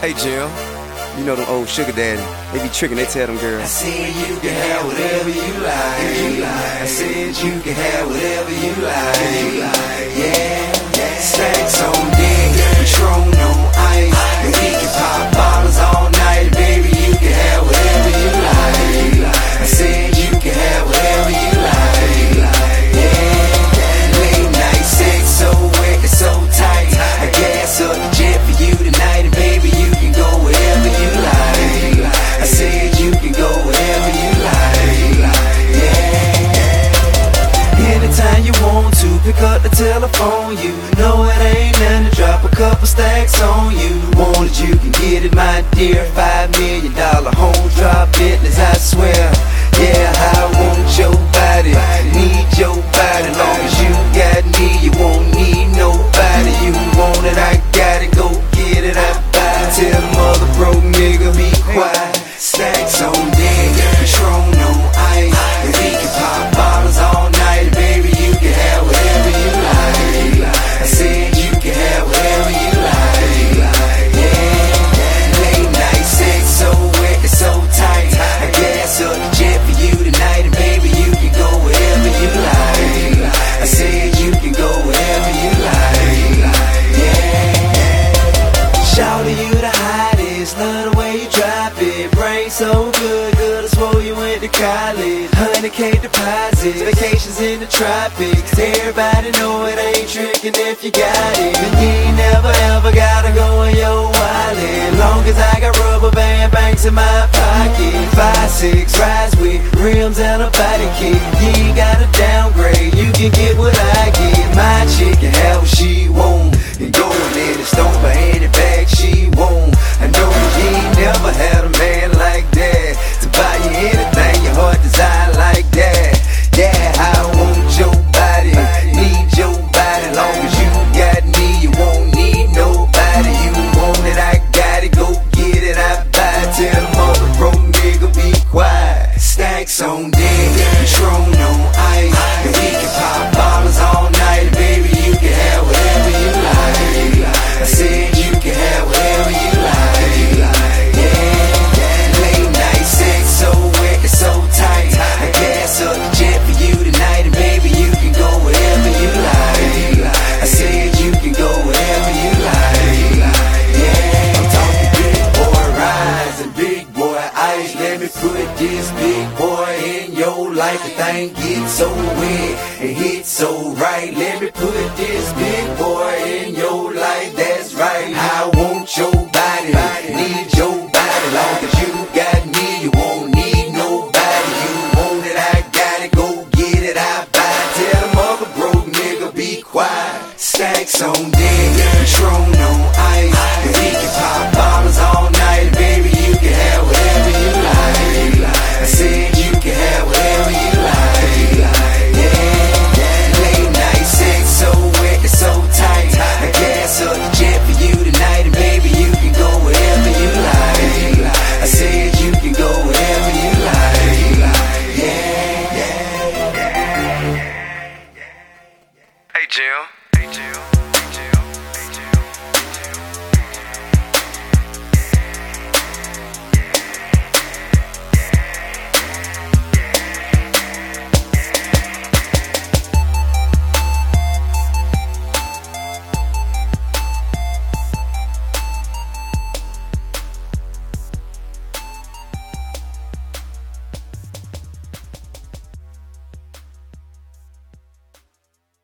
Hey Jill, you know them old sugar daddy, they be tricking, they tell them girls, I said you can have whatever you like. I said you can have whatever you like. Yeah, stacks on deck, Patron on ice, and we can pop bottles all night. Baby, you can have whatever you like. I said you can have whatever you like. Yeah, late night sex so wet and so tight. I gas up the jet for you tonight, and baby, you can go wherever you like. I said you can go wherever you like. Yeah. Anytime you want to, pick up the telephone. You know it ain't nothing to drop a couple stacks on you. Want it, you can get it, my dear. $5 million home drop business, I swear. Yeah, I want your body, need your body. Long as you got me, you won't need nobody. You want it, I got it, go get it, I buy it. Tell the mother broke nigga be quiet. Stacks on deck, Patron on ice, and we can pop bottles all night. Baby, you can have whatever you like. I said you can have whatever you like. Yeah, late night sex so wet and so tight. I gas up the jet for you tonight, and baby, you can go wherever you like. I said you can go wherever you like. Yeah, shawty, you the hottest, love the way you drop it. Brain so good, good I swore you went to college. 100K deposits, vacations in the tropics. Everybody know it ain't tricking if you got it. And you ain't never ever gotta go in your wallet. Long as I got rubber band banks in my pocket. 5'6", rides with rims and a body kit. You ain't gotta downgrade, you can get what I get. My chick can have what she want, and go in there and stomp her any bag she want. I know you ain't never had a man like that to buy you anything your heart desire like that. Yeah, I want your body, need your body. Long as you got me, you won't need nobody. You want it, I got it, go get it, I buy it. Tell the mother broke nigga be quiet. Stacks on deck, Patron on ice, and we can pop bottles all night. Baby, you can have whatever you like. I said you can have whatever you like. Yeah, late night sex so wet and so tight. I gas up the jet for you tonight, and baby, you can go wherever you like. I said you can go wherever you like. Yeah, I'm talking big boy rides and big boy ice. Let me put this big boy in your life. The thing gets so wet and hits so right.